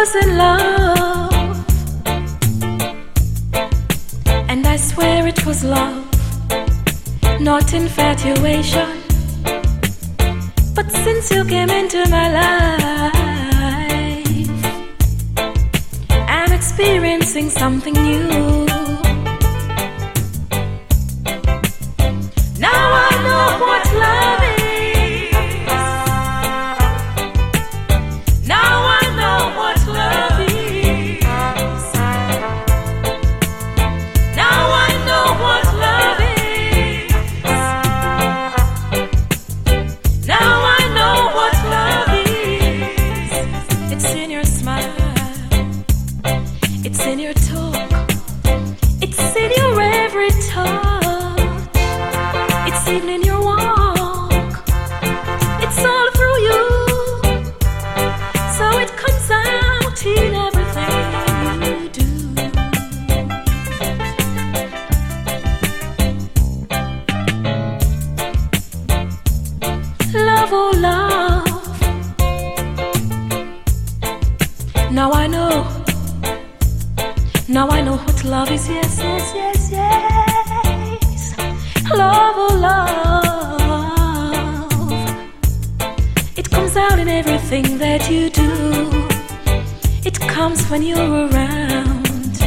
was in love, and I swear it was love, not infatuation. But since you came into my life, I'm experiencing something new. Now I know what love is. Now I know what love is. Now I know what love is. Now I know what love is. It's in your smile. It's in your talk. It's in your every touch. It's even in your walk. It's all through you. So it comes out in everything you do. Love, oh love. Now I know. Now I know what love is. Yes, yes, yes, yes. Love, oh love. It comes out in everything that you do. It comes when you're around.